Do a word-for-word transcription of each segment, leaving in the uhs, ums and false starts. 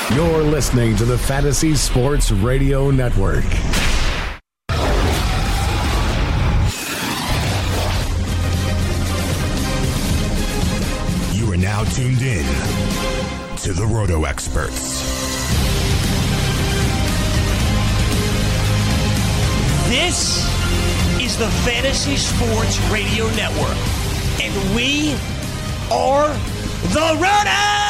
You're listening to the Fantasy Sports Radio Network. You are now tuned in to the Roto Experts. This is the Fantasy Sports Radio Network, and we are the Roto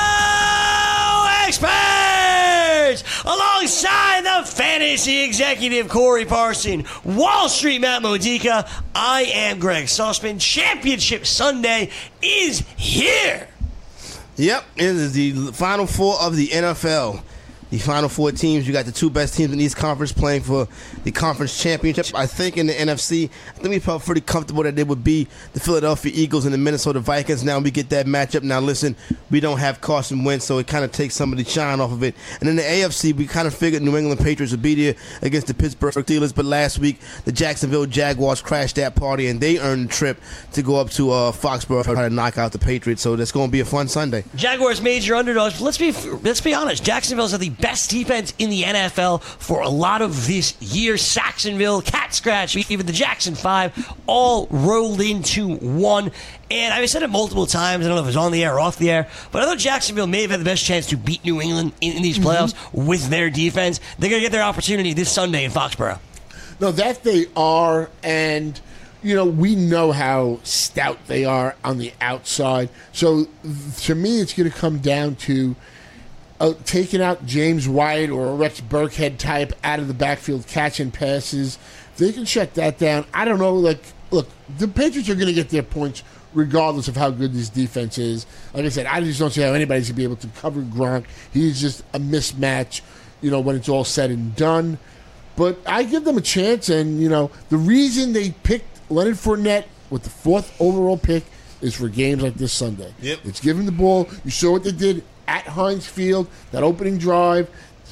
Experts! Alongside the fantasy executive Corey Parson, Wall Street Matt Modica, I am Greg Sussman. Championship Sunday is here! Yep, it is the Final Four of the N F L. The Final Four teams, you got the two best teams in each conference playing for the conference championship. I think in the N F C, I think we felt pretty comfortable that they would be the Philadelphia Eagles and the Minnesota Vikings. Now we get that matchup. Now listen, we don't have Carson Wentz, so it kind of takes some of the shine off of it. And in the A F C, we kind of figured New England Patriots would be there against the Pittsburgh Steelers, but last week the Jacksonville Jaguars crashed that party and they earned the trip to go up to uh, Foxborough to try to knock out the Patriots. So that's going to be a fun Sunday. Jaguars major underdogs. Let's be let's be honest. Jacksonville's at the best defense in the N F L for a lot of this year. Saxonville, Cat Scratch, even the Jackson Five, all rolled into one. And I've said it multiple times. I don't know if it was on the air or off the air, but I thought Jacksonville may have had the best chance to beat New England in, in these playoffs mm-hmm. with their defense. They're going to get their opportunity this Sunday in Foxborough. No, that they are, and you know, we know how stout they are on the outside. So to me, it's going to come down to Uh, taking out James White or a Rex Burkhead type out of the backfield catching passes. If they can shut that down, I don't know. Like, look, the Patriots are going to get their points regardless of how good this defense is. Like I said, I just don't see how anybody's going to be able to cover Gronk. He's just a mismatch, you know, when it's all said and done. But I give them a chance, and, you know, the reason they picked Leonard Fournette with the fourth overall pick is for games like this Sunday. Yep. It's giving the ball. You saw what they did at Heinz Field, that opening drive,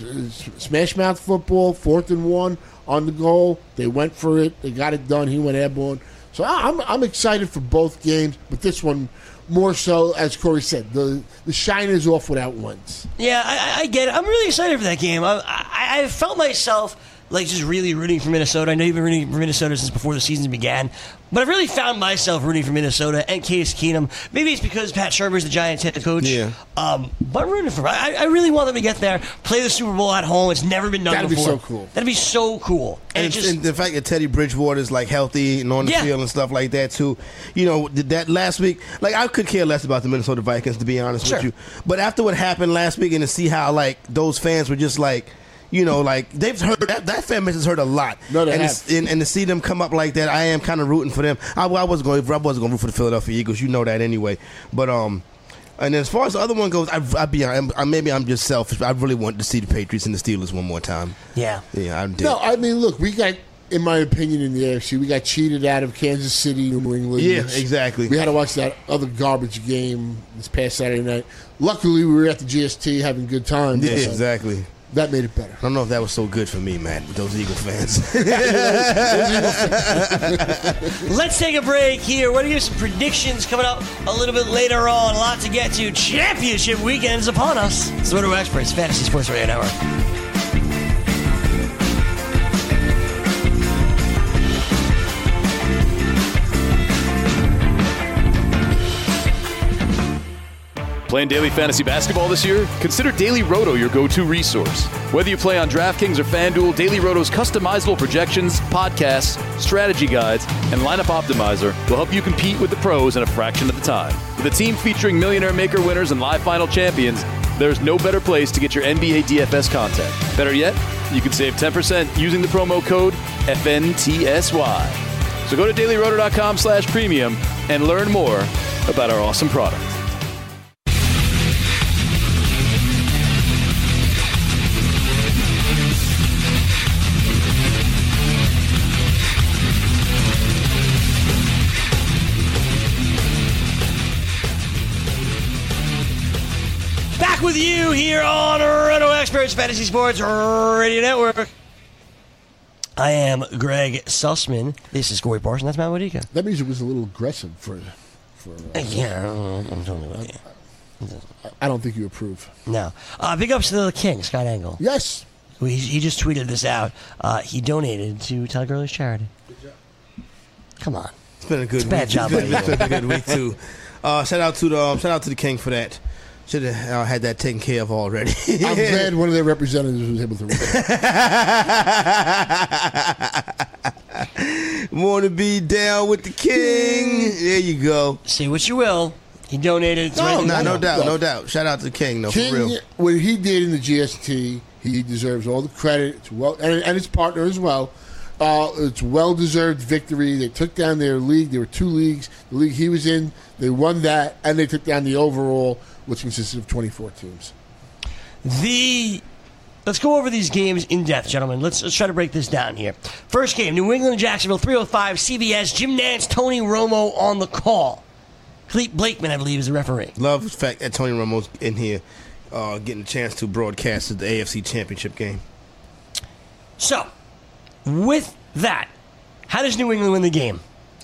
smash mouth football, fourth and one on the goal. They went for it. They got it done. He went airborne. So I'm I'm excited for both games, but this one more so, as Corey said, the the shine is off without Wentz. Yeah, I, I get it. I'm really excited for that game. I, I, I felt myself like just really rooting for Minnesota. I know you've been rooting for Minnesota since before the season began, but I've really found myself rooting for Minnesota and Case Keenum. Maybe it's because Pat Shurmur's the Giants head coach. Yeah. Um, but I'm rooting for I, I really want them to get there, play the Super Bowl at home. It's never been done That'd before. That'd be so cool. That'd be so cool. And, And, it just, and the fact that Teddy Bridgewater is like healthy and on the Yeah. field and stuff like that too. You know, that last week, like I could care less about the Minnesota Vikings, to be honest Sure. with you. But after what happened last week and to see how like those fans were just like, you know, like they've heard that, that fan base has heard a lot. No, they and, have. and and to see them come up like that, I am kind of rooting for them. I, I wasn't going, I wasn't going to root for the Philadelphia Eagles. You know that anyway. But um, and as far as the other one goes, I, I be, I'm, I, maybe I'm just selfish. But I really want to see the Patriots and the Steelers one more time. yeah. Yeah, I did. No, I mean, look, we got, in my opinion, in the A F C, we got cheated out of Kansas City, New England. Yeah, which exactly. We had to watch that other garbage game this past Saturday night. Luckily, we were at the G S T having a good time. Yeah, so exactly. That made it better. I don't know if that was so good for me, man, with those Eagle fans. Let's take a break here. We're going to give some predictions coming up a little bit later on. A lot to get to. Championship weekend is upon us. It's the Roto Experts, Fantasy Sports Radio Network. Playing daily fantasy basketball this year? Consider Daily Roto your go-to resource. Whether you play on DraftKings or FanDuel, Daily Roto's customizable projections, podcasts, strategy guides, and lineup optimizer will help you compete with the pros in a fraction of the time. With a team featuring Millionaire Maker winners and live final champions, there's no better place to get your N B A D F S content. Better yet, you can save ten percent using the promo code F N T S Y. So go to dailyroto.com slash premium and learn more about our awesome product. Back with you here on Roto Experts Fantasy Sports Radio Network. I am Greg Sussman. This is Corey Parson. That's Matt Modica. That means it was a little aggressive for... for uh, Yeah, I don't know. I'm telling you about you. I don't think you approve. No. Uh, big ups to the king, Scott Engel. Yes. He, he just tweeted this out. Uh, he donated to Todd Gurley's charity. Good job. Come on. It's been a good It's a bad week. job It's been, by it's you. been a good week too. Uh, shout out to the um, shout out to the king for that. Should have uh, had that taken care of already. I'm glad one of their representatives was able to read it. Want to be down with the king? There you go. Say what you will. He donated. It's No, right no, in no the- doubt, no doubt. Shout out to the king, though, King, for real. what he did in the G S T, he deserves all the credit. It's well, and, and his partner as well. Uh, it's well-deserved victory. They took down their league. There were two leagues. The league he was in, they won that, and they took down the overall, which consisted of twenty-four teams. The let's go over these games in depth, gentlemen. Let's, let's try to break this down here. First game: New England and Jacksonville, three oh five C B S. Jim Nantz, Tony Romo on the call. Clete Blakeman, I believe, is the referee. Love the fact that Tony Romo's in here uh, getting a chance to broadcast the A F C Championship game. So, with that, how does New England win the game?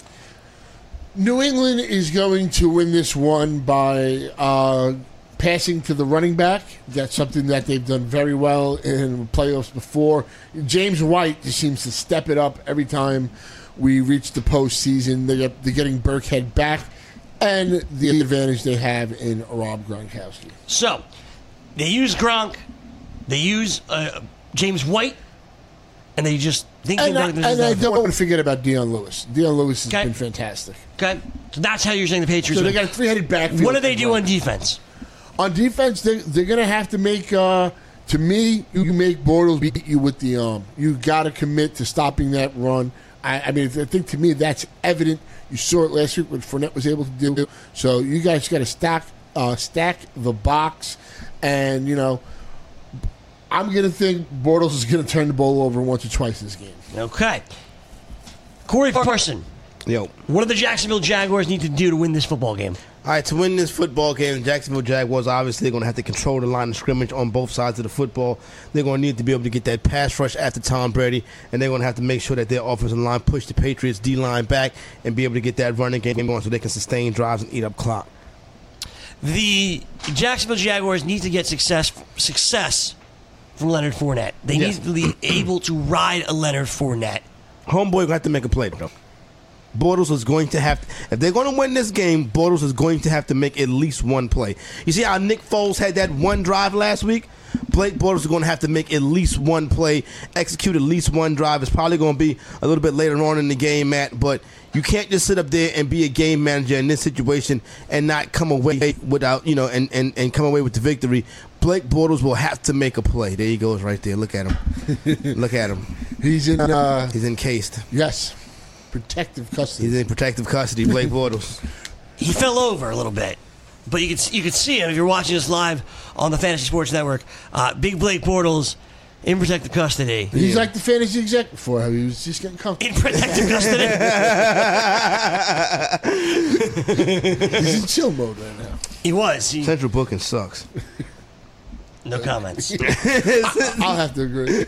New England is going to win this one by uh, passing to the running back. That's something that they've done very well in playoffs before. James White just seems to step it up every time we reach the postseason. They get, they're getting Burkhead back, and the advantage they have in Rob Gronkowski. So, they use Gronk, they use uh, James White, and they just think And, I, they're and I don't want to forget about Deion Lewis. Deion Lewis has Okay. been fantastic. Okay, so that's how you're saying the Patriots. So they win. got a three-headed backfield. What do they do on defense? On defense, they, they're going to have to make, uh, to me, you make Bortles beat you with the arm. You got to commit to stopping that run. I, I mean, I think to me that's evident. You saw it last week what Fournette was able to do. So you guys got to stack, uh, stack the box. And, you know, I'm going to think Bortles is going to turn the ball over once or twice this game. Okay. Corey Parson, Yo. what do the Jacksonville Jaguars need to do to win this football game? All right, to win this football game, the Jacksonville Jaguars obviously going to have to control the line of scrimmage on both sides of the football. They're going to need to be able to get that pass rush after Tom Brady, and they're going to have to make sure that their offensive line push the Patriots' D-line back and be able to get that running game going so they can sustain drives and eat up clock. The Jacksonville Jaguars need to get success success from Leonard Fournette. They Yes. need to be able to ride a Leonard Fournette. Homeboy going to have to make a play, though. Bortles is going to have to, if they're going to win this game, Bortles is going to have to make at least one play. You see how Nick Foles had that one drive last week? Blake Bortles is going to have to make at least one play, execute at least one drive. It's probably going to be a little bit later on in the game, Matt, but you can't just sit up there and be a game manager in this situation and not come away without, you know, and, and, and come away with the victory. Blake Bortles will have to make a play. There he goes right there. Look at him. Look at him. He's in, uh, He's encased. yes, protective custody. He's in protective custody, Blake Bortles. He fell over a little bit, but you could you could see him if you're watching us live on the Fantasy Sports Network. Uh, Big Blake Bortles in protective custody. He's like the fantasy exec before. He was just getting comfortable. In protective custody. He's in chill mode right now. He was. He, Central Booking sucks. no comments. I'll have to agree.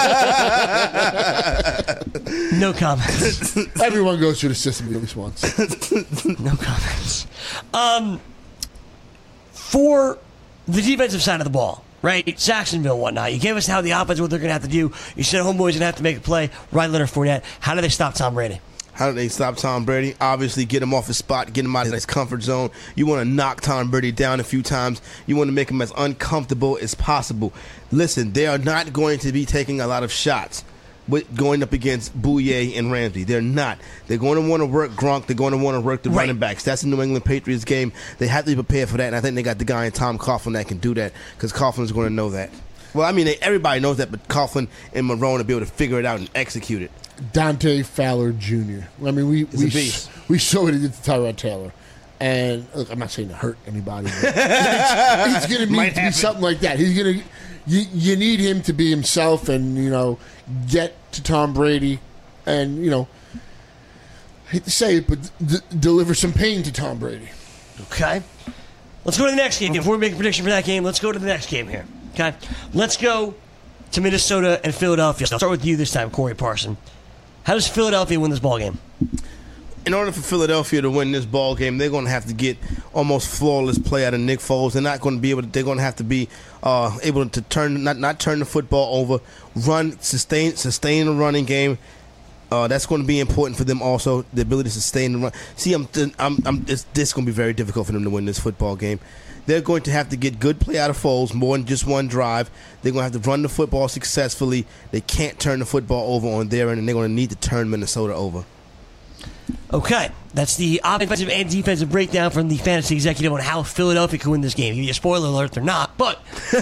No comments. Everyone goes through the system at least once. No comments. Um, for the defensive side of the ball, right? Jacksonville, whatnot. You gave us how the offense, what they're going to have to do. You said Homeboy's going to have to make a play. Right, Leonard Fournette. How do they stop Tom Brady? How do they stop Tom Brady? Obviously, get him off his spot, get him out of his comfort zone. You want to knock Tom Brady down a few times. You want to make him as uncomfortable as possible. Listen, they are not going to be taking a lot of shots with going up against Bouye and Ramsey. They're not. They're going to want to work Gronk. They're going to want to work the Right. running backs. That's a New England Patriots game. They have to be prepared for that, and I think they got the guy in Tom Coughlin that can do that because Coughlin's going to know that. Well, I mean, they, everybody knows that, but Coughlin and Marone will be able to figure it out and execute it. Dante Fowler Junior I mean, we He's we, a beast. we saw what he did to Tyrod Taylor. And look, I'm not saying to hurt anybody. But it's, going to Might be, be happen. something like that. He's going to. You, you need him to be himself and, you know, get to Tom Brady and, you know, I hate to say it, but d- deliver some pain to Tom Brady. Okay. Let's go to the next game. Before we make a prediction for that game, let's go to the next game here. Okay. Let's go to Minnesota and Philadelphia. I'll start with you this time, Corey Parson. How does Philadelphia win this ball game? in order for Philadelphia to win this ball game, they're going to have to get almost flawless play out of Nick Foles. They're not going to be able to. They're going to have to be uh, able to turn not not turn the football over, run sustain sustain the running game. Uh, that's going to be important for them also. The ability to sustain the run. See, I'm I'm, I'm it's, this is going to be very difficult for them to win this football game. They're going to have to get good play out of Foles, more than just one drive. They're going to have to run the football successfully. They can't turn the football over on their end, and they're going to need to turn Minnesota over. Okay, that's the offensive and defensive breakdown from the fantasy executive on how Philadelphia can win this game. Give you a spoiler alert, they're not, but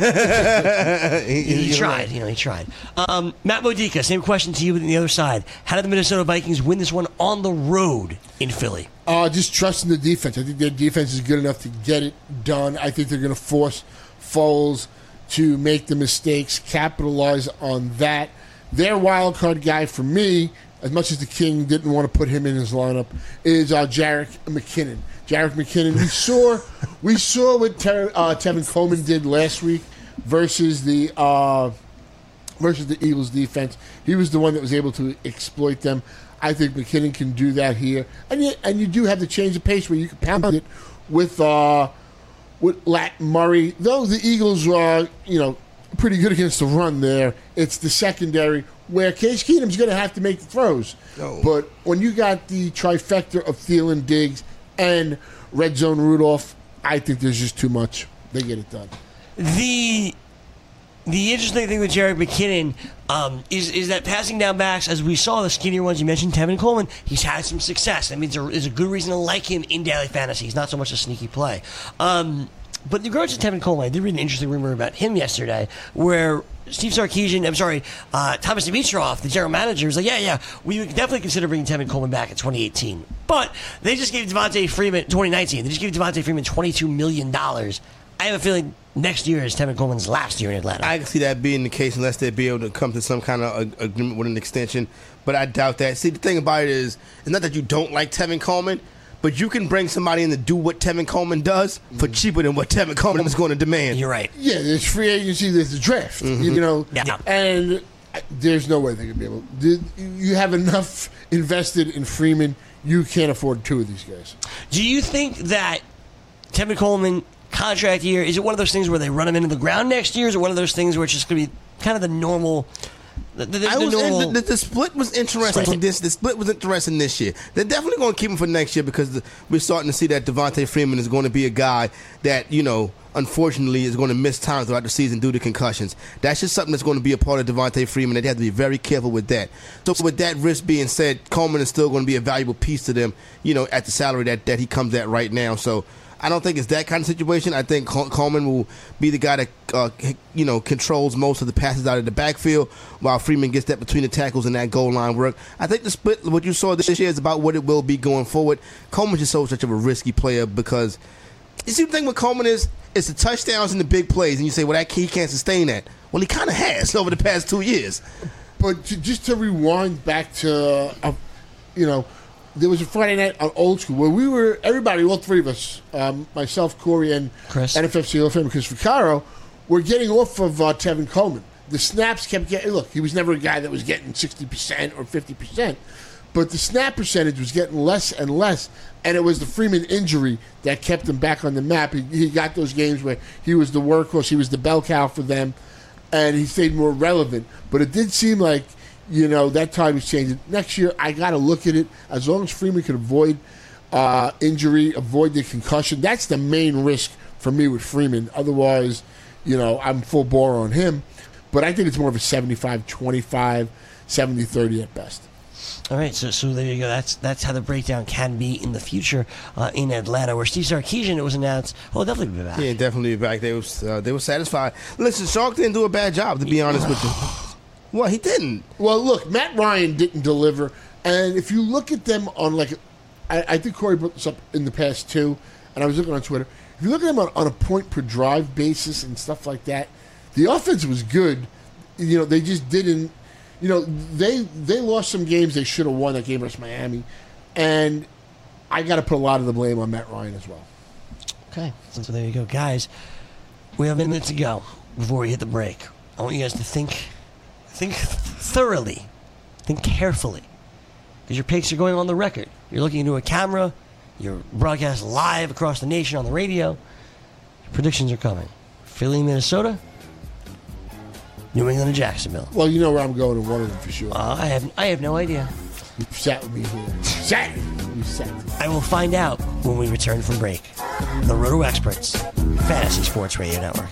he, he tried. Right. You know, he tried. Um, Matt Modica, same question to you on the other side. How did the Minnesota Vikings win this one on the road in Philly? Uh, just trusting the defense. I think their defense is good enough to get it done. I think they're going to force Foles to make the mistakes, capitalize on that. Their wild card guy for me, as much as the King didn't want to put him in his lineup, is uh, Jerick McKinnon. Jerick McKinnon. We saw, we saw what Ter- uh, Tevin Coleman did last week versus the uh, versus the Eagles defense. He was the one that was able to exploit them. I think McKinnon can do that here, and you, and you do have the change of pace where you can pound it with uh, with Lat Murray. Though the Eagles are, you know, pretty good against the run there, it's the secondary where Case Keenum's going to have to make the throws. Oh. But when you got the trifecta of Thielen, Diggs, and Red Zone Rudolph, I think there's just too much. They get it done. The the interesting thing with Jerick McKinnon um, is is that passing down backs, as we saw the skinnier ones, you mentioned Tevin Coleman, he's had some success. That means there is a good reason to like him in daily fantasy. He's not so much a sneaky play. Um, but in regards to Tevin Coleman, I did read an interesting rumor about him yesterday where Steve Sarkisian, I'm sorry, uh, Thomas Dimitroff, the general manager, was like, yeah, yeah, we would definitely consider bringing Tevin Coleman back in twenty eighteen. But they just gave Devontae Freeman, twenty nineteen, they just gave Devontae Freeman twenty-two million dollars. I have a feeling next year is Tevin Coleman's last year in Atlanta. I can see that being the case unless they be able to come to some kind of a, agreement with an extension, but I doubt that. See, the thing about it is, it's not that you don't like Tevin Coleman, but you can bring somebody in to do what Tevin Coleman does for cheaper than what Tevin Coleman is going to demand. You're right. Yeah, there's free agency, there's the draft. Mm-hmm. You know, Yeah. and there's no way they could be able. You have enough invested in Freeman. You can't afford two of these guys. Do you think that Tevin Coleman contract year, is it one of those things where they run him into the ground next year? Or is it one of those things where it's just going to be kind of the normal? The, the, the, I was, normal the, the, the split was interesting. Split. This the split was interesting this year. They're definitely going to keep him for next year because the, we're starting to see that Devontae Freeman is going to be a guy that, you know, unfortunately is going to miss time throughout the season due to concussions. That's just something that's going to be a part of Devontae Freeman. They have to be very careful with that. So with that risk being said, Coleman is still going to be a valuable piece to them, you know, at the salary that, that he comes at right now. So I don't think it's that kind of situation. I think Coleman will be the guy that, uh, you know, controls most of the passes out of the backfield while Freeman gets that between the tackles and that goal line work. I think the split, what you saw this year, is about what it will be going forward. Coleman's just so such of a risky player because you see the thing with Coleman is it's the touchdowns and the big plays, and you say, well, that he can't sustain that. Well, he kind of has over the past two years. But to, just to rewind back to, uh, you know, there was a Friday night on Old School where we were, everybody, all three of us, um, myself, Corey, and Chris. N F F C Hall of Famer Chris Vaccaro, were getting off of uh, Tevin Coleman. The snaps kept getting, look, he was never a guy that was getting sixty percent or fifty percent, but the snap percentage was getting less and less, and it was the Freeman injury that kept him back on the map. He, he got those games where he was the workhorse, he was the bell cow for them, and he stayed more relevant. But it did seem like, you know, that time is changing. Next year, I got to look at it. As long as Freeman can avoid uh, injury, avoid the concussion, that's the main risk for me with Freeman. Otherwise, you know, I'm full bore on him. But I think it's more of a seventy-five twenty-five, seventy thirty at best. All right, so so there you go. That's that's how the breakdown can be in the future uh, in Atlanta, where Steve Sarkisian, it was announced, oh, definitely be back. Yeah, definitely be back. They was uh, they were satisfied. Listen, Shark didn't do a bad job, to be honest with you. Well, he didn't. Well, look, Matt Ryan didn't deliver, and if you look at them on like, I, I think Corey brought this up in the past too, and I was looking on Twitter. If you look at them on, on a point per drive basis and stuff like that, the offense was good. You know, they just didn't. You know, they they lost some games they should have won. That game versus Miami, and I got to put a lot of the blame on Matt Ryan as well. Okay, so there you go, guys. We have a minute to go before we hit the break. I want you guys to think. Think thoroughly. Think carefully. because your picks are going on the record. You're looking into a camera. You're broadcast live across the nation on the radio. Your predictions are coming. Philly, Minnesota. New England and Jacksonville. Well, you know where I'm going in one of them for sure. Uh, I have I have no idea. You sat with me here. Sat. You sat. I will find out when we return from break. The Roto Experts, Fantasy Sports Radio Network.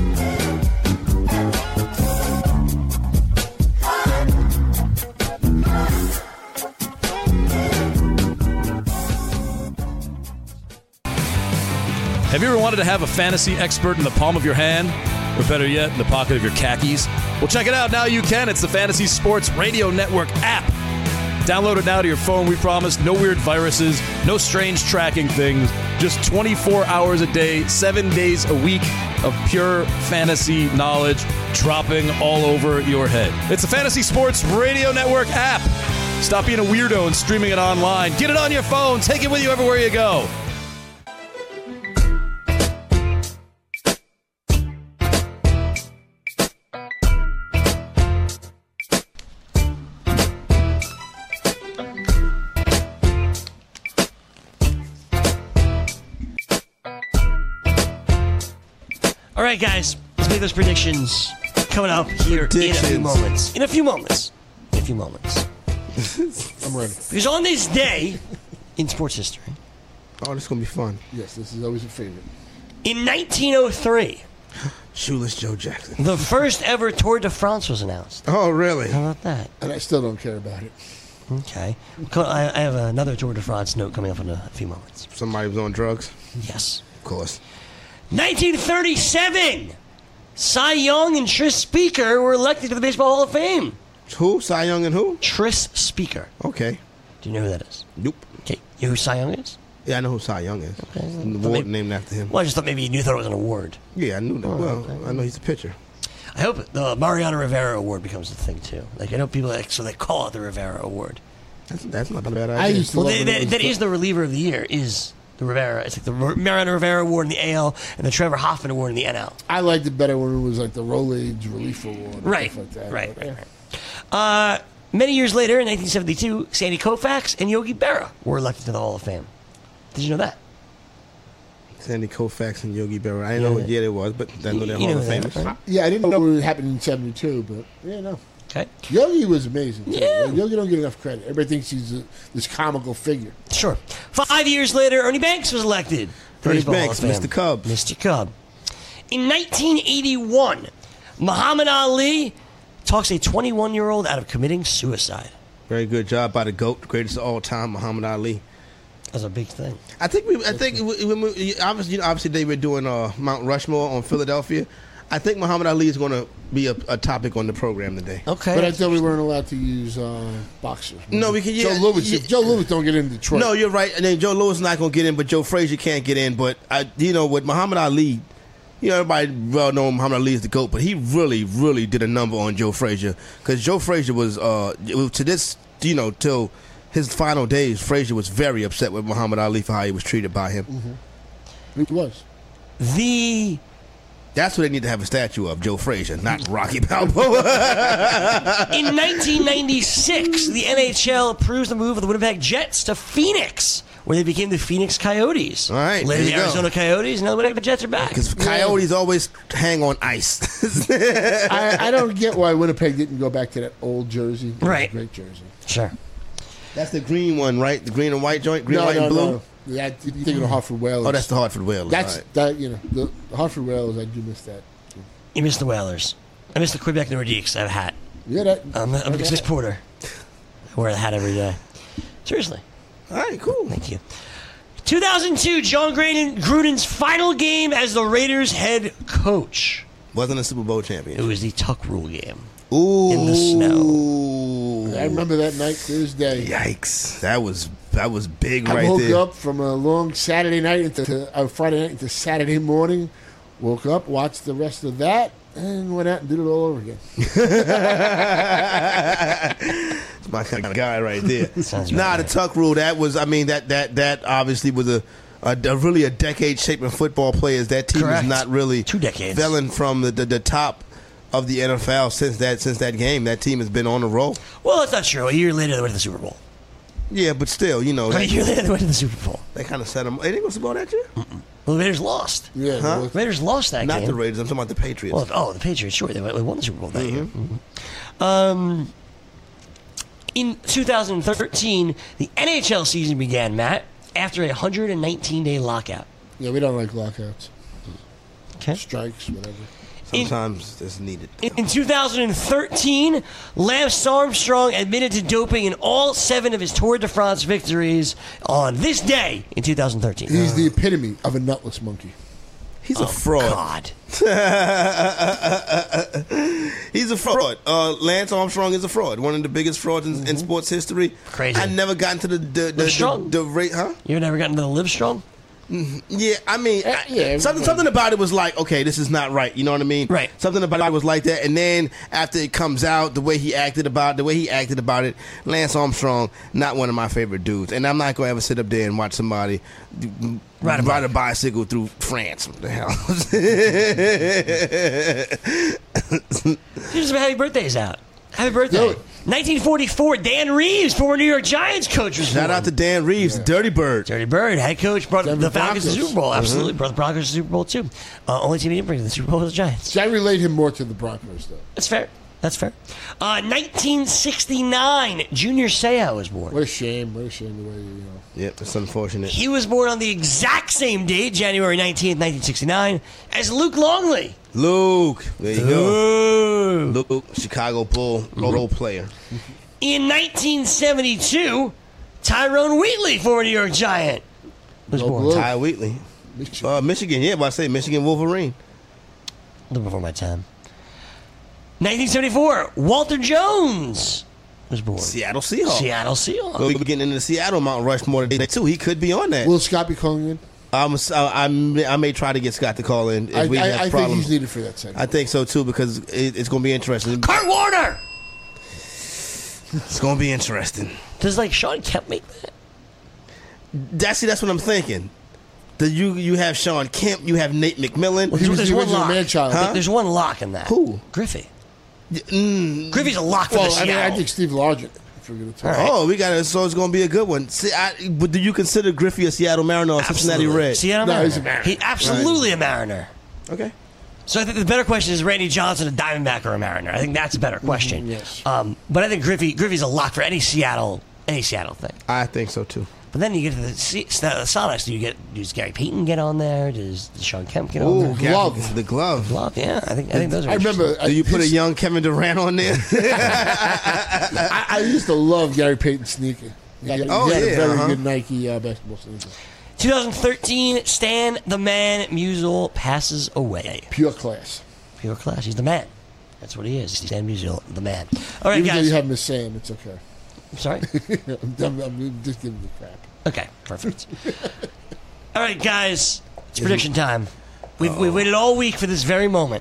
Have you ever wanted to have a fantasy expert in the palm of your hand? Or better yet, in the pocket of your khakis? Well, check it out. Now you can. It's the Fantasy Sports Radio Network app. Download it now to your phone, we promise. No weird viruses, no strange tracking things. Just twenty-four hours a day, seven days a week of pure fantasy knowledge dropping all over your head. It's the Fantasy Sports Radio Network app. Stop being a weirdo and streaming it online. Get it on your phone. Take it with you everywhere you go. All right, guys, let's make those predictions coming up here in a few moments. In a few moments. In a few moments. I'm ready. Because on this day in sports history, Oh, this is going to be fun. Yes, this is always a favorite. in nineteen oh three, Shoeless Joe Jackson. the first ever Tour de France was announced. Oh, really? How about that? And I still don't care about it. Okay. I I have another Tour de France note coming up in a few moments. Somebody was on drugs? Yes. Of course. nineteen thirty-seven, Cy Young and Tris Speaker were elected to the Baseball Hall of Fame. Who? Cy Young and who? Tris Speaker. Okay. Do you know who that is? Nope. Okay. You know who Cy Young is? Yeah, I know who Cy Young is. Okay. The But award maybe- named after him. Well, I just thought maybe you knew thought it was an award. Yeah, I knew that. Oh, well, okay. I know he's a pitcher. I hope the Mariano Rivera Award becomes a thing too. Like I know people like, so they call it the Rivera Award. That's, that's not a bad idea. I used to Well, love they, when they, it was that the- is the reliever of the year. Is the Rivera? It's like the Mariano Rivera Award in the A L and the Trevor Hoffman Award in the N L. I liked it better when it was like the Rolaids Relief Award. and Right, stuff like that. right, But, right, right. Uh, many years later, in nineteen seventy-two, Sandy Koufax and Yogi Berra were elected to the Hall of Fame. Did you know that? Sandy Koufax and Yogi Berra. I didn't know what year it was, but I know they're You Hall know of that, Famers. right? Yeah, I didn't know it happened in seventy-two, but yeah, no. Okay. Yogi was amazing. Too. Yeah. Yogi don't get enough credit. Everybody thinks he's a, this comical figure. Sure. Five years later, Ernie Banks was elected. to the Ernie Baseball Hall Banks, of Fame. Mister Cub. Mister Cub. In nineteen eighty-one, Muhammad Ali talks a twenty-one-year-old out of committing suicide. Very good job by the GOAT, greatest of all time, Muhammad Ali. That's a big thing. I think we. I think we, we, we, obviously, you know, obviously they were doing uh, Mount Rushmore on Philadelphia. I think Muhammad Ali is going to be a, a topic on the program today. Okay. But I thought we weren't allowed to use uh, boxers. No, we can- yeah, Joe Louis. yeah. If Joe Louis don't get in Detroit. No, you're right. And then Joe Louis is not going to get in, but Joe Frazier can't get in. But I, you know, with Muhammad Ali, you know, everybody well know Muhammad Ali is the GOAT, but he really, really did a number on Joe Frazier because Joe Frazier was uh, it was to this, you know, till his final days. Frazier was very upset with Muhammad Ali for how he was treated by him. He was. The That's what they need to have a statue of, Joe Frazier, not Rocky Balboa. in nineteen ninety-six, the N H L approves the move of the Winnipeg Jets to Phoenix, where they became the Phoenix Coyotes. All right, Later, there the you go. Arizona Coyotes. Now the Winnipeg Jets are back. Because Coyotes always hang on ice. I, I don't get why Winnipeg didn't go back to that old jersey. It was a Right. Great jersey. Sure. That's the green one, right? The green and white joint? Green, no, white, no, and blue? no. Yeah, you're thinking of Hartford Whalers. Oh, that's the Hartford Whalers. That's All right. that. You know, the, the Hartford Whalers. I do miss that. You missed the Whalers. I missed the Quebec Nordiques. I have a hat. Yeah, that. I'm, I'm a okay. six porter. I wear the hat every day. Seriously. All right, cool. Thank you. two thousand two, John Gruden, Gruden's final game as the Raiders head coach. Wasn't a Super Bowl It champion. was the Tuck Rule game. Ooh. in the snow. I remember that night to this day. Yikes. That was that was big I right woke there. up from a long Saturday night into uh, Friday night into Saturday morning. Woke up, watched the rest of that, and went out and did it all over again. It's my kind of guy right there. Sounds nah, right. the Tuck Rule. That was. I mean, that that that obviously was a, a, a really a decade shaping football players. That team Correct. is not really Two decades. Felling from the, the the top of the N F L since that since that game. That team has been on the roll. Well, that's not true. A year later, they went to the Super Bowl. Yeah, but still, you know, Right, they, year they went to the Super Bowl. they kind of set them. They didn't go to the Super Bowl that year? Well, the Raiders lost. Yeah. Huh? well, The Raiders lost that Not game. the Raiders. I'm talking about the Patriots. Well, oh, the Patriots, sure. They won they won the Super Bowl that year. Mhm. Um, in two thousand thirteen, the N H L season began, Matt, after a one hundred nineteen day lockout. Yeah, we don't like lockouts. Okay. Strikes, whatever. Sometimes it's needed. In, in two thousand thirteen, Lance Armstrong admitted to doping in all seven of his Tour de France victories on this day in two thousand thirteen. He's the epitome of a nutless monkey. He's a fraud. God. He's a fraud. Uh, Lance Armstrong is a fraud. One of the biggest frauds in, in sports history. Crazy. I never got into the the the, Strong. the, the rate, huh? You never gotten to the Live Strong? Yeah, I mean, Uh, I- yeah, something yeah. something about it was like, okay, this is not right. You know what I mean? Right. Something about it was like that, and then after it comes out, the way he acted about the way he acted about it, Lance Armstrong, not one of my favorite dudes, and I'm not gonna ever sit up there and watch somebody do- Ride a ride bike. a bicycle through France. What the hell? Here's some happy birthdays out. Happy birthday. Do it. nineteen forty-four, Dan Reeves, former New York Giants coach, was Shout born. out to Dan Reeves, Dirty Bird. Dirty Bird, head coach, brought Denver the Falcons to the Broncos. Super Bowl. Absolutely. Brought the Broncos to the Super Bowl, too. Uh, only team he didn't bring to the Super Bowl was the Giants. See, I relate him more to the Broncos, though. That's fair. That's fair. Uh, nineteen sixty-nine, Junior Seau was born. What a shame. What a shame the way, you know. Yep, it's unfortunate. He was born on the exact same date, January nineteenth, nineteen sixty-nine, as Luke Longley. Luke, there you go. Ooh. Luke, Chicago Bull, role player. In nineteen seventy-two, Tyrone Wheatley, former New York Giant, was Go born. Blue. Ty Wheatley. Michigan. Uh, Michigan, yeah, but I say Michigan Wolverine. A little before my time. nineteen seventy-four, Walter Jones was born. Seattle Seahawks. Seattle Seahawks. We're getting into the Seattle Mount Rushmore today, too. He could be on that. Will Scott be calling in? I'm, I, I, I may try to get Scott to call in if I, we I, have I think problems. he's needed for that segment. I think so, too, because it, it's going to be interesting. Kurt Warner! It's going to be interesting. Does, like, Sean Kemp make that? That's, see, that's what I'm thinking. The, you, you have Sean Kemp, you have Nate McMillan. He was There's the one original lock. man-child. Huh? There's one lock in that. Who? Griffey. Mm, Griffey's a lock for Well, the I mean, Seattle. I think Steve Largent. If we're going to talk. All right. Oh, we got it. So it's going to be a good one. See, I, but do you consider Griffey a Seattle Mariner or Cincinnati Absolutely. Red? Seattle No, Mariner. he's a Mariner. He absolutely a Mariner. Okay. So I think the better question is Randy Johnson, a Diamondback or a Mariner. I think that's a better question. yes. Um, but I think Griffey Griffey's a lock for any Seattle any Seattle thing. I think so, too. But then you get to the, C- the Sonics. Do you get does Gary Payton get on there? Does, does Sean Kemp get on Ooh, there? glove. The glove. Love, yeah. I think I think those are. I remember. Do you put a his- young Kevin Durant on there? I, I used to love Gary Payton sneaker. He, had- Oh, he had yeah, a very uh-huh. good Nike uh, basketball sneaker. twenty thirteen, Stan the Man Musial passes away. Pure class. Pure class. He's the man. That's what he is. Stan Musial, the man. All right, Even though guys. you have Miss Sam, it's okay. I'm sorry. I'm, I'm, I'm just giving you crap. Okay, perfect. All right, guys. It's prediction time. We've, we've waited all week for this very moment.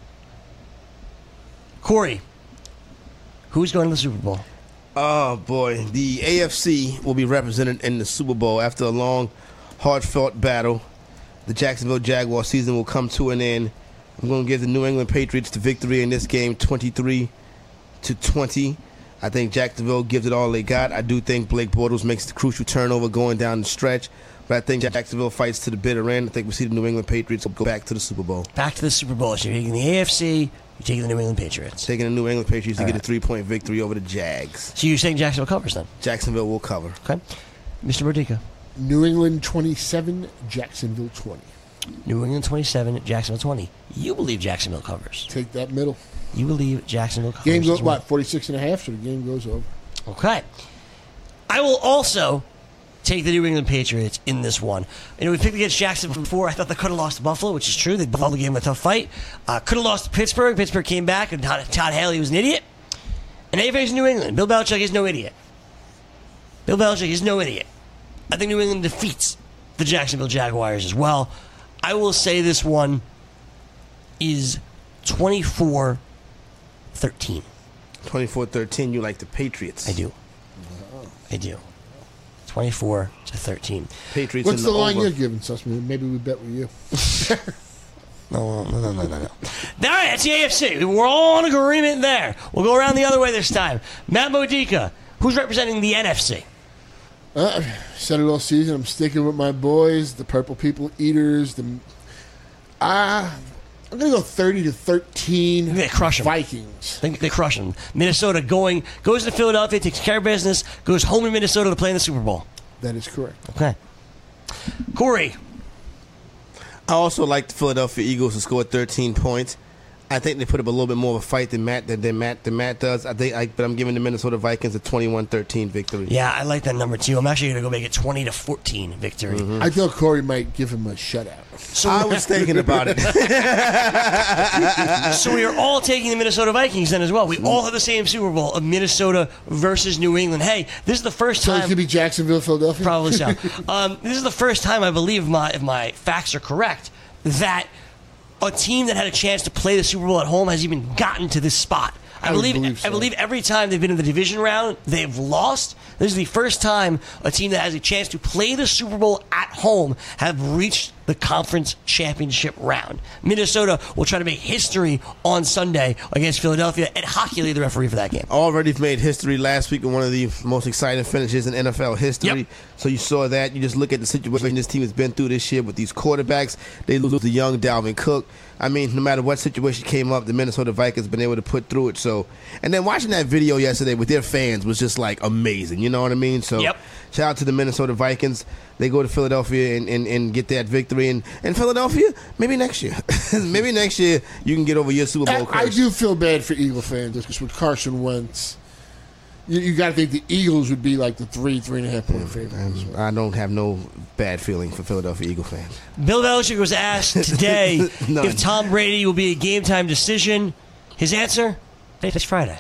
Corey, who's going to the Super Bowl? Oh boy, the A F C will be represented in the Super Bowl after a long, hard-fought battle. The Jacksonville Jaguars season will come to an end. I'm going to give the New England Patriots the victory in this game, twenty-three to twenty. I think Jacksonville gives it all they got. I do think Blake Bortles makes the crucial turnover going down the stretch, but I think Jacksonville fights to the bitter end. I think we see the New England Patriots go back to the Super Bowl. Back to the Super Bowl. So you're taking the A F C, you're taking the New England Patriots. Taking the New England Patriots to All get a right. three-point victory over the Jags. So you're saying Jacksonville covers then? Jacksonville will cover. Okay. Mister Bordika. New England twenty-seven, Jacksonville twenty. New England twenty-seven, Jacksonville twenty. You believe Jacksonville covers. Take that middle. You believe Jacksonville covers. Game goes, as well. what, forty-six and a half, so the game goes over. Okay. I will also take the New England Patriots in this one. You know, we picked against Jacksonville before. I thought they could have lost to Buffalo, which is true. They Buffalo gave them a tough fight. Uh, could have lost to Pittsburgh. Pittsburgh came back, and Todd, Todd Haley was an idiot. And they faced New England. Bill Belichick is no idiot. Bill Belichick is no idiot. I think New England defeats the Jacksonville Jaguars as well. I will say this one is twenty-four thirteen. twenty-four thirteen, you like the Patriots. I do. I do. twenty-four to thirteen. Patriots What's in the the, line over. you're giving, Sussman? Maybe we bet with you. No, no, no, no, no, no. All right, that's the A F C. We're all in agreement there. We'll go around the other way this time. Matt Modica, who's representing the N F C? Uh, said it all season. I'm sticking with my boys, the Purple People Eaters. The uh, I'm gonna go thirty to thirteen. They crush 'em. Vikings. They, they crush them. Minnesota going goes to Philadelphia, takes care of business, goes home to Minnesota to play in the Super Bowl. That is correct. Okay. Corey. I also like the Philadelphia Eagles to score thirteen points. I think they put up a little bit more of a fight than Matt than, than Matt than Matt does. I think, I, but I'm giving the Minnesota Vikings a twenty-one thirteen victory. Yeah, I like that number too. I'm actually going to go make it twenty to fourteen victory. Mm-hmm. I thought Corey might give him a shutout. So I was thinking about it. So we are all taking the Minnesota Vikings then as well. We all have the same Super Bowl of Minnesota versus New England. Hey, this is the first So it's time. gonna be Jacksonville, Philadelphia. Probably so. um, this is the first time I believe my if my facts are correct that a team that had a chance to play the Super Bowl at home has even gotten to this spot. I, I would believe, believe so. I believe every time they've been in the division round, they've lost. This is the first time a team that has a chance to play the Super Bowl at home have reached the conference championship round. Minnesota will try to make history on Sunday against Philadelphia, and Hockey Lee, the referee for that game. Already made history last week in one of the most exciting finishes in N F L history. Yep. So you saw that. You just look at the situation this team has been through this year with these quarterbacks. They lose the young Dalvin Cook. I mean, no matter what situation came up, the Minnesota Vikings been able to put through it. So, and then watching that video yesterday with their fans was just like amazing. You know what I mean? So, Yep. shout out to the Minnesota Vikings. They go to Philadelphia and, and, and get that victory. And, and Philadelphia, maybe next year. Maybe next year you can get over your Super Bowl I, I curse. do feel bad for Eagle fans because with Carson Wentz, you, you got to think the Eagles would be like the three, three and a half point favorites. I don't have no bad feeling for Philadelphia Eagle fans. Bill Belichick was asked today None. if Tom Brady will be a game time decision. His answer? It's Friday.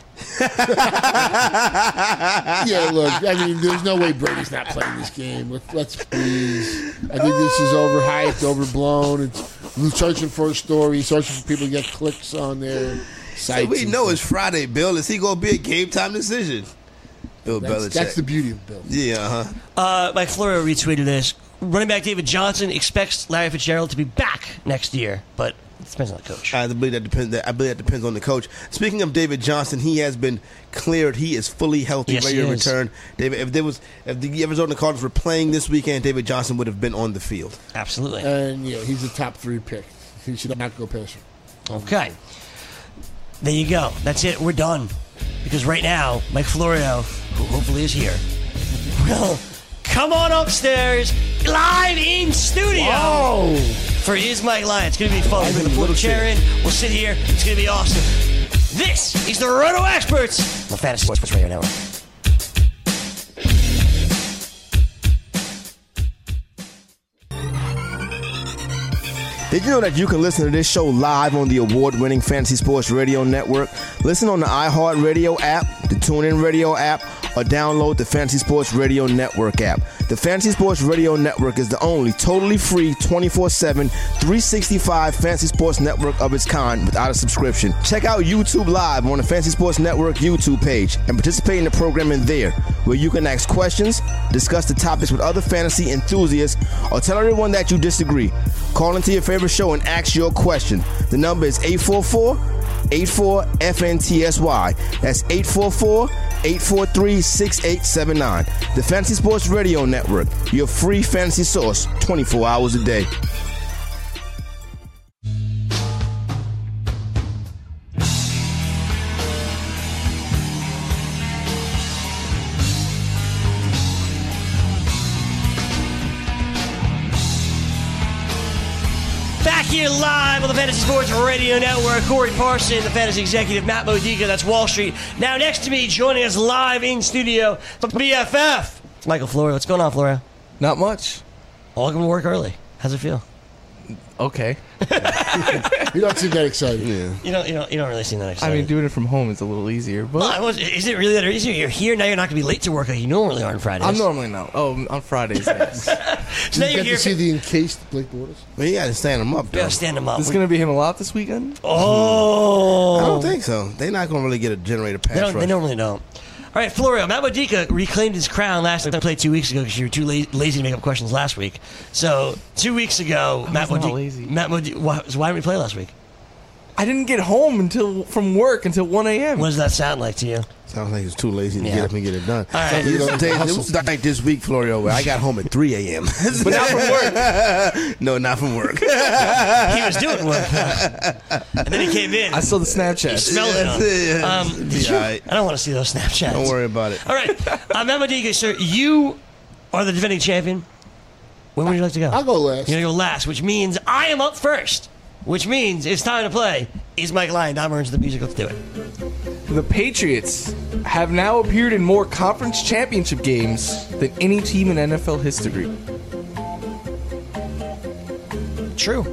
Yeah, look, I mean, there's no way Brady's not playing this game. Let, let's please. I think this is overhyped, overblown. It's searching for a story, searching for people to get clicks on their sites. So we and know stuff. it's Friday, Bill. Is he going to be a game time decision? Bill That's, Belichick. that's the beauty of Bill. Yeah, uh-huh. Uh, Mike Florio retweeted this. Running back David Johnson expects Larry Fitzgerald to be back next year, but it depends on the coach. I believe that depends. I believe that depends on the coach. Speaking of David Johnson, he has been cleared. He is fully healthy, Yes, ready he to is. return. David, if there was, if the Arizona Cardinals were playing this weekend, David Johnson would have been on the field. Absolutely. And, yeah, he's a top three pick. He should not go past him. Okay. There you go. That's it. We're done. Because right now, Mike Florio, who hopefully is here, will come on upstairs, live in studio Oh! for Is Mike Lyons. It's going to be fun. We're going to pull the Little chair in. We'll sit here. It's going to be awesome. This is the Roto Experts on Fantasy Sports Radio Network. Did you know that you can listen to this show live on the award-winning Fantasy Sports Radio Network? Listen on the iHeartRadio app, the TuneIn Radio app, or download the Fantasy Sports Radio Network app. The Fantasy Sports Radio Network is the only totally free twenty-four seven, three sixty-five Fantasy Sports Network of its kind without a subscription. Check out YouTube Live on the Fantasy Sports Network YouTube page and participate in the programming there, where you can ask questions, discuss the topics with other fantasy enthusiasts, or tell everyone that you disagree. Call into your favorite show and ask your question. The number is eight four four, eight four, F N T S Y. That's eight four four, eight four three, six eight seven nine. The Fantasy Sports Radio Network, your free fantasy source twenty-four hours a day. Back here live on the Fantasy Sports Radio Network. Corey Parson, the fantasy executive, Matt Modica, that's Wall Street. Now next to me, joining us live in studio, B F F, it's Michael Florio. What's going on, Florio? Not much. Welcome to work early. How's it feel? Okay. You don't seem that excited. Yeah. You don't, you don't, you don't really seem that I excited. mean, doing it from home is a little easier, but Well, I was- is it really that easy? You're here now. You're not going to be late to work like you normally are on Fridays. I'm normally not. Oh, on Fridays, yes. So Did now you you're get here. to see the encased Blake Bortles? Well, you got to stand them up, though. Yeah, stand them up. Is going to be him a lot this weekend? Oh, I don't think so. They're not going to really get a generator pass They, don't, rush. they normally don't. All right, Florio. Matt Modica reclaimed his crown last time I played two weeks ago because you were too la- lazy to make up questions last week. So two weeks ago, Matt not Modica. lazy. Matt Modica. Why, so why didn't we play last week? I didn't get home until from work until one a.m. What does that sound like to you? Sounds like it's too lazy to Yeah. get up and get it done. All right. You know, Dave, it was like this week, Florio, where I got home at three a.m. But not from work. No, not from work. He was doing work. And then he came in. I saw the He Snapchat. smelled it. Yeah. On. Um, did you? all right. I don't want to see those Snapchats. Don't worry about it. All right. Uh, Matt Modica, sir, you are the defending champion. When would you like to go? I'll go last. You're going to go last, which means I am up first. Which means it's time to play. Is Mike lying? Don Burns, the music. Let's do it. The Patriots have now appeared in more conference championship games than any team in N F L history. True.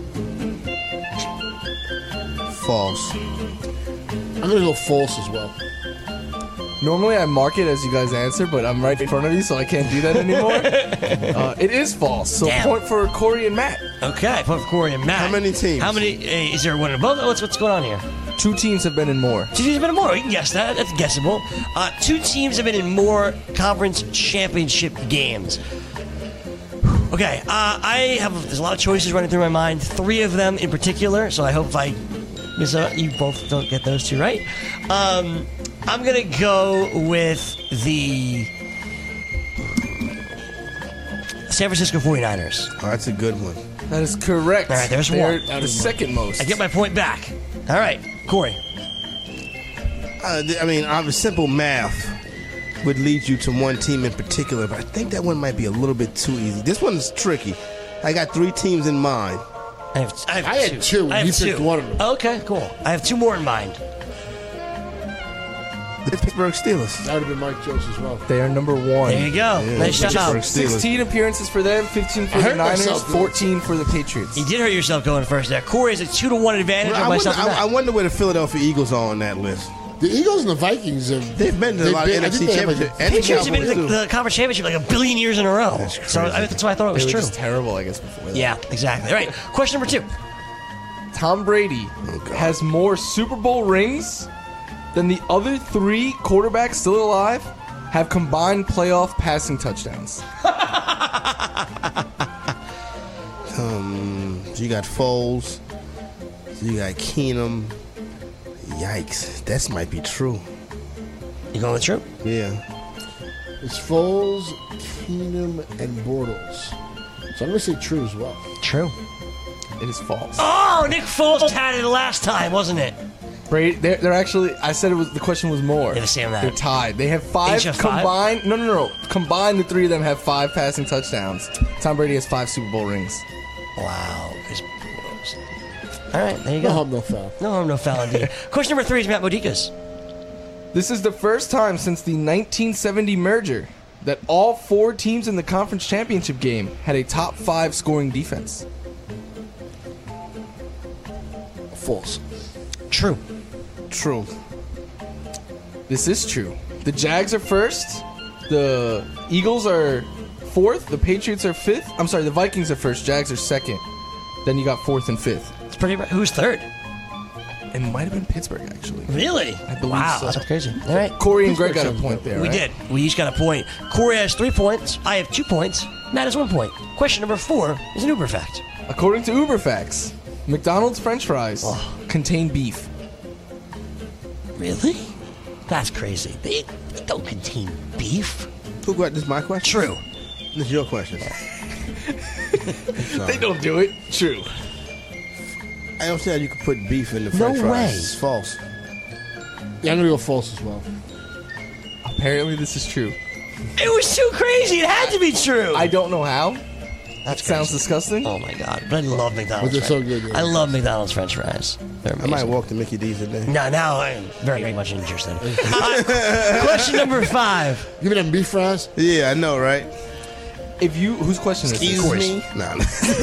False. I'm going to go false as well. Normally I mark it as you guys answer, but I'm right in front of you, so I can't do that anymore. uh, it is false. So Damn. point for Corey and Matt. Okay. Point for Corey and Matt. How many teams? How many? Uh, is there one in both? Oh, what's, what's going on here? Two teams have been in more. Two teams have been in more. You can guess that. That's guessable. Uh, two teams have been in more conference championship games. Okay, uh, I have. There's a lot of choices running through my mind. Three of them in particular. So I hope if I miss out, you both don't get those two right. Um, I'm gonna go with the San Francisco forty-niners. Oh, that's a good one. That is correct. All right, there's They're one. the second most. I get my point back. All right, Corey. Uh, th- I mean, uh, simple math would lead you to one team in particular, but I think that one might be a little bit too easy. This one's tricky. I got three teams in mind. I have, I have I had two. I have You two. picked one of them. Okay, cool. I have two more in mind. The Pittsburgh Steelers. That would have been Mike Jones as well. They are number one. There you go. Yeah, nice Pittsburgh job. Steelers. sixteen appearances for them, fifteen for I the hurt Niners, myself doing fourteen for the Patriots. You did hurt yourself going first there. Corey has a two to one advantage I on wonder, myself. and I, I Matt. wonder where the Philadelphia Eagles are on that list. The Eagles and the Vikings have. They've been to a they've lot been- of I N F C think they have like a- championship. And the Patriots have been to Cowboys, the, too. the conference championship like a billion years in a row. That's So I, crazy. that's why I thought it was They were true. just terrible, I guess, before that. Yeah, exactly. All right. Question number two. Tom Brady God. has more Super Bowl rings than the other three quarterbacks still alive have combined playoff passing touchdowns. Um, so you got Foles. So you got Keenum. Yikes. That might be true. You going with true? Yeah. It's Foles, Keenum, and Bortles. So I'm going to say true as well. True. It is false. Oh, Nick Foles had it last time, wasn't it? Brady, they're, they're actually. I said it was. The question was more. Yeah, the same that. They're tied. They have five Each have five? combined. No, no, no. Combined, the three of them have five passing touchdowns. Tom Brady has five Super Bowl rings. Wow. Chris Foles. All right, there you No go. harm, no foul. No harm, no foul indeed. Question number three is Matt Modica's. This is the first time since the nineteen seventy merger that all four teams in the conference championship game had a top five scoring defense. False. True. True. This is true. The Jags are first. The Eagles are fourth. The Patriots are fifth. I'm sorry, the Vikings are first. Jags are second. Then you got fourth and fifth. It's pretty. Who's third? It might have been Pittsburgh, actually. Really? I believe wow, so. that's crazy. All right. Corey and Greg got a point there, We right? did. We each got a point. Corey has three points. I have two points. Matt has one point. Question number four is an Uber fact. According to UberFacts, McDonald's French fries contain beef. Really? That's crazy. They, they don't contain beef. Who got this? My question. True. This is your question. They don't do it. True. I don't see how you could put beef in the No French fries. way. It's false. Yeah, I'm going to go false as well. Apparently, this is true. It was too crazy. It had to be true. I don't know how. That's Sounds crazy. disgusting. Oh my god! But I love McDonald's. But they're so French- good, yeah. I love McDonald's French fries. They're I amazing. might walk to Mickey D's today. No, now I'm very, very much interested. Uh, question number five. Give me them beef fries. Yeah, I know, right? If you, whose question is this? Excuse me. Nah.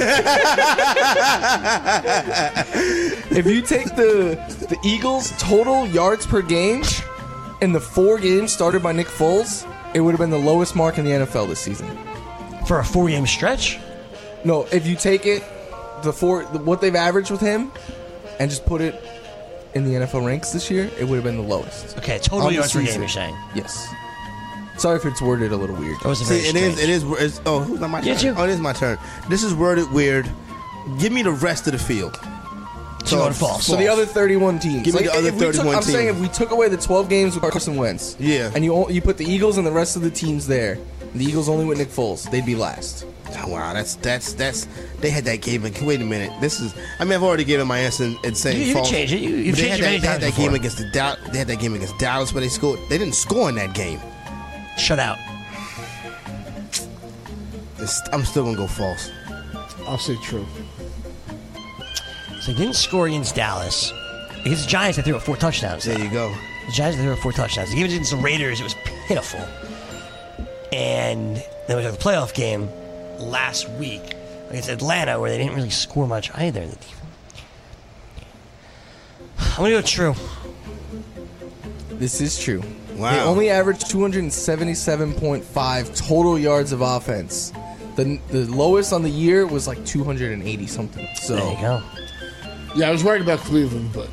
If you take the the Eagles' total yards per game in the four games started by Nick Foles, it would have been the lowest mark in the N F L this season. For a four-game stretch? No, if you take it, the four, the, what they've averaged with him, and just put it in the N F L ranks this year, it would have been the lowest. Okay, total On the yards per game, season. you're saying. Yes. Sorry if it's worded a little weird. That was a very See, it is. strange. It is. It's, oh, who's not my Yeah, turn? you. Oh, it is my turn. This is worded weird. Give me the rest of the field. Two on false. So the other thirty-one teams. Give me the other if we took- thirty-one I'm saying teams. if we took away the twelve games with Carson Wentz, Yeah. and you o- you put the Eagles and the rest of the teams there, and the Eagles only with Nick Foles, they'd be last. Oh, wow, that's that's that's. They had that game. Wait a minute. This is. I mean, I've already given my answer and saying You- you can false. change it. You- you've But they changed had it that, many they had times that game before. against the Dow- They had that game against Dallas where they scored. They didn't score in that game. Shut out. It's, I'm still gonna go false. I'll say true. So they didn't score against Dallas. Against the Giants, they threw up four touchdowns. There though. you go. The Giants, they threw up four touchdowns. Even against the Raiders, it was pitiful. And then we got the playoff game last week against Atlanta, where they didn't really score much either. I'm gonna go true. This is true. Wow. They only averaged two hundred seventy-seven point five total yards of offense. The the lowest on the year was like two hundred eighty something. So There you go. Yeah, I was worried about Cleveland, but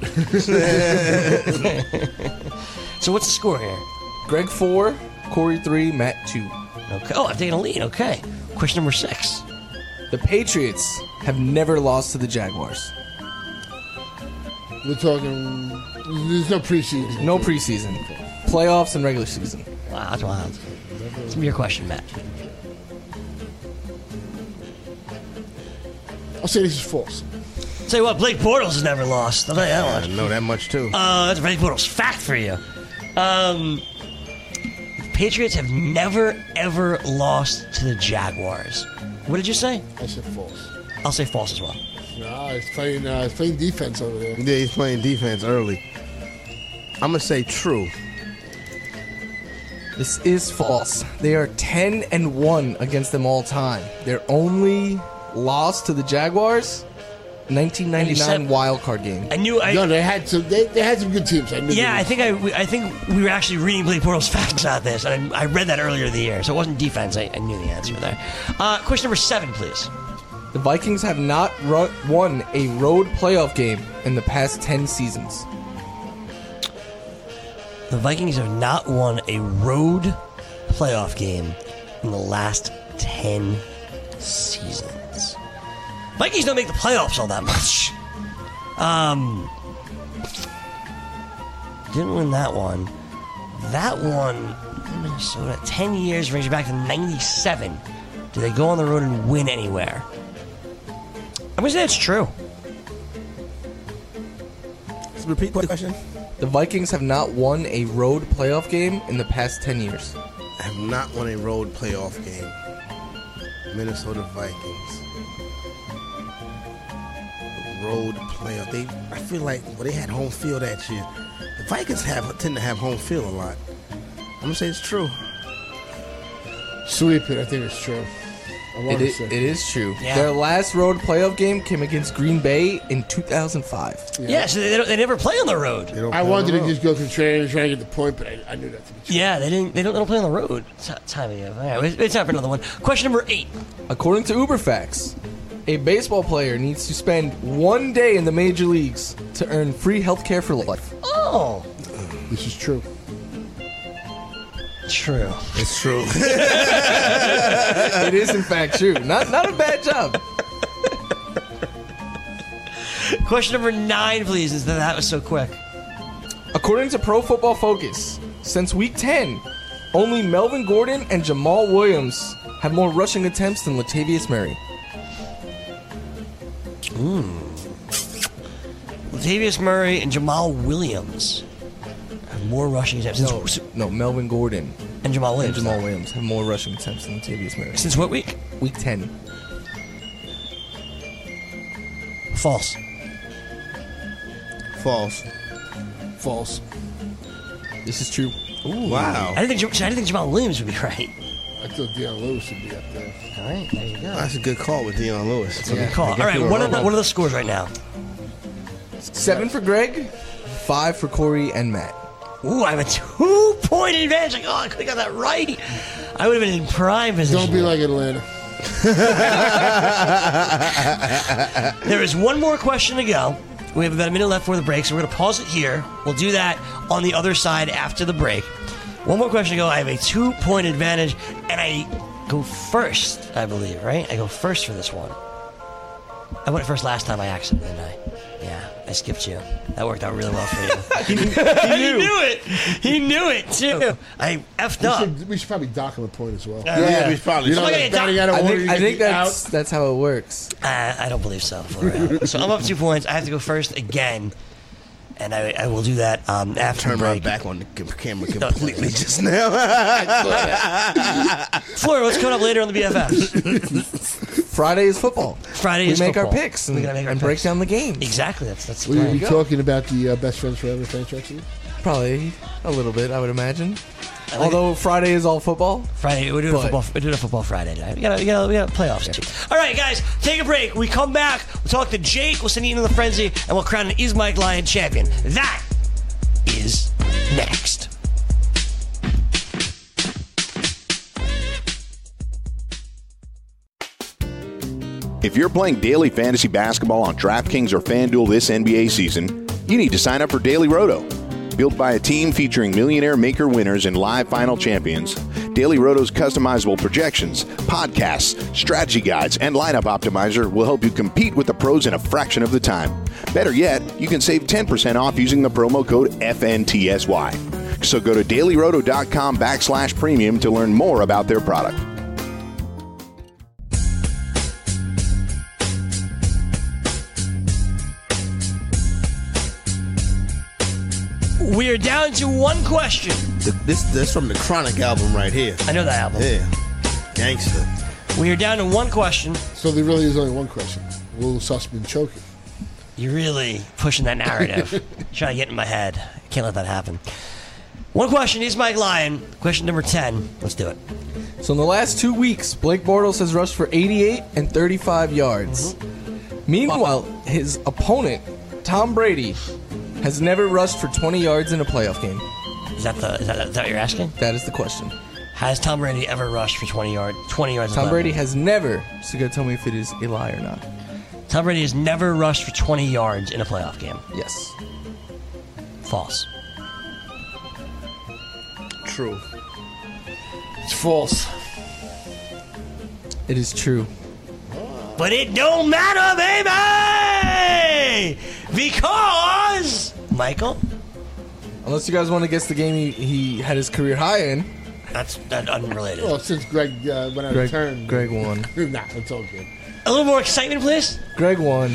So what's the score here? Greg four, Corey three, Matt two. Okay. Oh, I've taken a lead. Okay. Question number six. The Patriots have never lost to the Jaguars. we're talking. There's no preseason. No preseason, playoffs and regular season. Wow, that's wild. It's your question, Matt. I'll say this is false. Tell you what, Blake Bortles has never lost. I'll tell you that I much. know that much too. Uh, that's Blake Bortles fact for you. Um, Patriots have never ever lost to the Jaguars. What did you say? I said false. I'll say false as well. No, he's playing. Uh, he's playing defense over there. Yeah, he's playing defense early. I'm gonna say true. This is false. They are ten and one against them all time. Their only loss to the Jaguars, nineteen ninety-nine said- wild card game. I knew. I No, they had some. They, they had some good teams. I knew. yeah, they I think I, we- I think we were actually reading Blake Bortles facts out this, and I, I read that earlier in the year, so it wasn't defense. I, I knew the answer there. Uh, question number seven, please. The Vikings have not run, won a road playoff game in the past ten seasons. The Vikings have not won a road playoff game in the last ten seasons. Vikings don't make the playoffs all that much. Um, didn't win that one. That one, Minnesota, ten years brings you back to ninety-seven. Do they go on the road and win anywhere? I'm gonna say it's true. Let's repeat the question. The Vikings have not won a road playoff game in the past ten years. I have not won a road playoff game. Minnesota Vikings. Road playoff. They, I feel like well, they had home field that year. The Vikings have tend to have home field a lot. I'm gonna say it's true. Sweep it. I think it's true. I It want to is, say. it is true. Yeah. Their last road playoff game came against Green Bay in two thousand five. Yeah, so they, don't, they never play on the road. They don't I play wanted on to the road. just go contrarian and try to get the point, but I, I knew that to be true. Yeah, they didn't. They don't. They don't play on the road. It's not time of year. All right, it's- it's time for another one. Question number eight. According to Uberfacts, a baseball player needs to spend one day in the major leagues to earn free health care for life. Oh, This is true. true. It's true. It is in fact true. Not not a bad job. Question number nine, please. Is that that was so quick? According to Pro Football Focus, since week ten, only Melvin Gordon and Jamal Williams have more rushing attempts than Latavius Murray. Latavius Murray and Jamal Williams have more rushing attempts. Since, No, no, Melvin Gordon and Jamal and Williams. Jamal Williams have more rushing attempts than Latavius Murray. Since what week? Week ten. False. False. False. This is true. Wow. I didn't think. Jam- I didn't think Jamal Williams would be right. I thought Deion Lewis would be up there. All right, there you go. That's a good call with Deion Lewis. That's a good call. All right, what are the, what are the scores right now? Seven for Greg, five for Corey and Matt. Ooh, I have a two-point advantage. Like, oh, I could have got that right. I would have been in prime position. Don't be like Atlanta. There is one more question to go. We have about a minute left for the break, so we're going to pause it here. We'll do that on the other side after the break. One more question to go. I have a two-point advantage, and I go first, I believe, right? I go first for this one. I went first last time by accident, didn't I? Yeah, I skipped you. That worked out really well for you. he, knew. he knew it. He knew it, too. I effed We up. should, we should probably dock him a point as well. Uh, Yeah, we probably You know, should. like batting out of I order, think, you I get think the that's out. that's how it works. Uh, I don't believe so. For real. So I'm up two points. I have to go first again. And I, I will do that um, after Turn the my break. back on the c- camera completely just now. Florida, what's coming up later on the B F Fs? Friday is football. Friday we is make football. our picks and, We're gonna make our and break picks. down the games. Exactly. That's that's the Were plan. you talking about the uh, Best Friends Forever franchise? Probably a little bit, I would imagine. I like Although Friday is all football. Friday, we're doing a But- football. We're doing a football Friday tonight. We got we got we got playoffs. All right, guys, take a break. We come back. We'll talk to Jake. We'll send you into the frenzy, and we'll crown an Is Mike Lion champion. That is next. If you're playing daily fantasy basketball on DraftKings or FanDuel this N B A season, you need to sign up for Daily Roto. Built by a team featuring millionaire maker winners and live final champions, Daily Roto's customizable projections, podcasts, strategy guides, and lineup optimizer will help you compete with the pros in a fraction of the time. Better yet, you can save ten percent off using the promo code F N T S Y. So go to dailyroto.com backslash premium to learn more about their product. We are down to one question. The- this this from the Chronic album right here. I know that album. Yeah, gangster. We are down to one question. So there really is only one question. Will Sussman choke it? You're really pushing that narrative. Trying to get in my head. Can't let that happen. One question is Mike Lyon. Question number ten. Let's do it. So in the last two weeks, Blake Bortles has rushed for eighty-eight and thirty-five yards. Meanwhile, his opponent, Tom Brady, has never rushed for twenty yards in a playoff game. Is that the is that, is that what you're asking? That is the question. Has Tom Brady ever rushed for twenty yard twenty yards? Tom of Brady level? has never. So you gotta tell me if it is a lie or not. Tom Brady has never rushed for twenty yards in a playoff game. Yes. False. True. It's false. It is true. But it don't matter, baby! Because Michael, Unless you guys want to guess the game he, he had his career high in. that's that unrelated. Well, since Greg uh, went out Greg, of turn. Greg won. Nah, it's all good. A little more excitement, please. Greg won.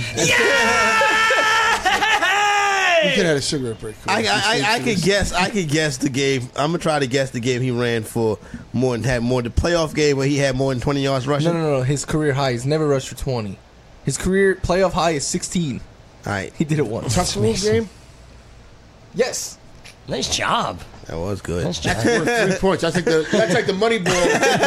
You can have a cigarette break. I, I, I, I could guess. I could guess the game. I'm gonna try to guess the game he ran for more than had more the playoff game where he had more than twenty yards rushing. No, no, no. His career high. He's never rushed for twenty. His career playoff high is sixteen. All right, He did it once. Tuck rule game. Yes. Nice job. that was good. Nice job. Worth three points. That's like the that's like the money ball.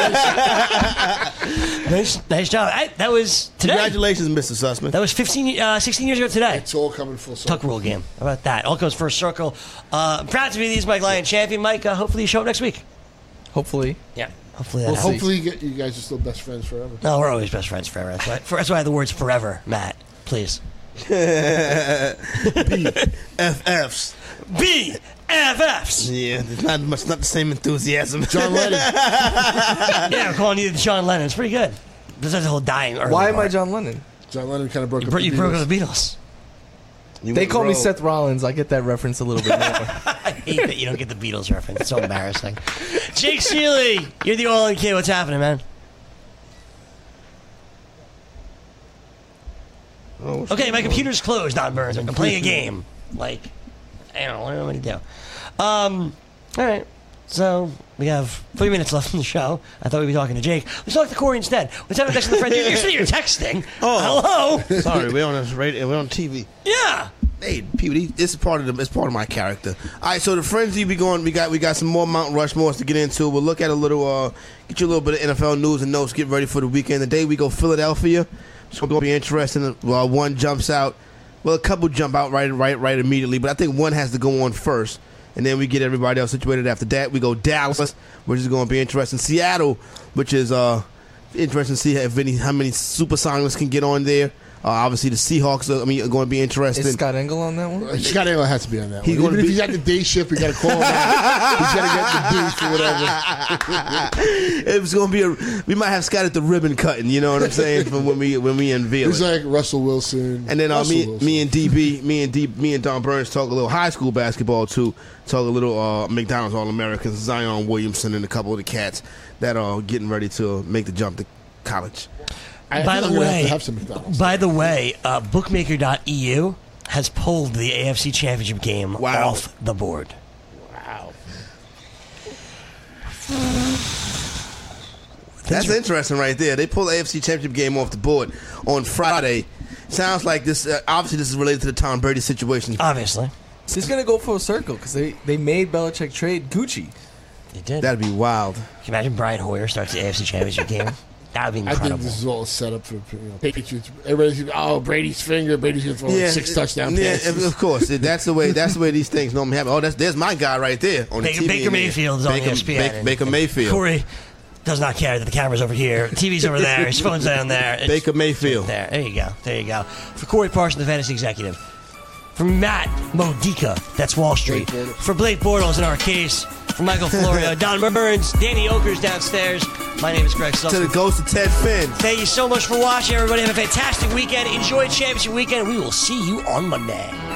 nice, nice job. I, that was today. Congratulations, Mister Sussman. That was fifteen, uh, sixteen years ago today. It's all coming full circle. Tuck rule game. How about that? All comes first circle. Uh, I'm proud to be the East Mike Lion champion. Mike, uh, hopefully you show up next week. Hopefully. Yeah. Hopefully that We'll happens. Hopefully, you, get, you guys are still best friends forever. No, we're always best friends forever. That's why, for, that's why I have the words forever, Matt. Please. F Fs. B F Fs. Yeah, it's not much. Not the same enthusiasm. John Lennon. Yeah, I'm calling you John Lennon. It's pretty good. This is the whole dying early Why am I part. John Lennon? John Lennon kind of broke You, up bro- the you broke Beatles. up the Beatles. You They went call me rogue. Seth Rollins. I get that reference a little bit more. I hate that you don't get the Beatles reference. It's so embarrassing. Jake Seeley, you're the all-in kid. What's happening, man? Oh, what's Okay, going my on? computer's closed, Don Burns. I'm playing a game. Like, I don't know what I'm going to do. Um, all right. So, we have three minutes left in the show. I thought we'd be talking to Jake. Let's talk to Corey instead. Let's have a text to the friend. You're sitting here texting. Oh. Hello? Sorry, we're on this radio. We're on T V. Yeah. Hey, people, these- this is part of the. It's part of my character. All right, so the frenzy we going. We got we got some more Mount Rushmores to get into. We'll look at a little. Uh, get you a little bit of N F L news and notes. Get ready for the weekend. Today we go Philadelphia. It's going to be interesting. Well, one jumps out. Well, a couple jump out right, right, right immediately. But I think one has to go on first, and then we get everybody else situated after that. We go Dallas, which is going to be interesting. Seattle, which is uh interesting to see if any how many supersonics can get on there. Uh, obviously, the Seahawks are, I mean, are going to be interested. Is Scott Engel on that one? Uh, Scott Engel has to be on that He's one. gonna Even be- if he's at the day shift, we got to call him out. He's got to get the booth or whatever. It's going to be a. We might have Scott at the ribbon cutting. You know what I'm saying? For when we when we unveil He's it. like Russell Wilson. And then uh, Russell me, Wilson. me and D B, me and D, me and Don Burns talk a little high school basketball too. Talk a little uh, McDonald's All Americans, Zion Williamson, and a couple of the cats that are getting ready to make the jump to college. I By think the I'm gonna have way, to have some McDonald's. by the way, uh, bookmaker dot E U has pulled the A F C Championship game Wow. off the board. Wow. That's interesting right there. They pulled the A F C Championship game off the board on Friday. Sounds like this. Uh, obviously, this is related to the Tom Brady situation. Obviously, He's going to go full circle because they, they made Belichick trade Gucci. they did. That'd be wild. Can you imagine Brian Hoyer starts the A F C Championship game? That would be I incredible. think this is all set up for you know, Patriots. Everybody's oh Brady's finger. Brady's gonna throw like six touchdown yeah, passes. of course. That's the way. That's the way these things normally happen. Oh, that's there's my guy right there on Baker, the T V. Baker in there. Mayfield is on Baker, E S P N. Baker, Baker Mayfield. Corey does not care that the camera's over here. T V's over there. His phone's down there. It's Baker Mayfield. There. There you go. There you go. For Corey Parson, the fantasy executive. For Matt Modica, that's Wall Street. For Blake Bortles in our case. For Michael Florio, Don Burns, Danny Oker's downstairs. My name is Greg To Sullivan. the ghost of Ted Finn. Thank you so much for watching, everybody. Have a fantastic weekend. Enjoy Championship Weekend. We will see you on Monday.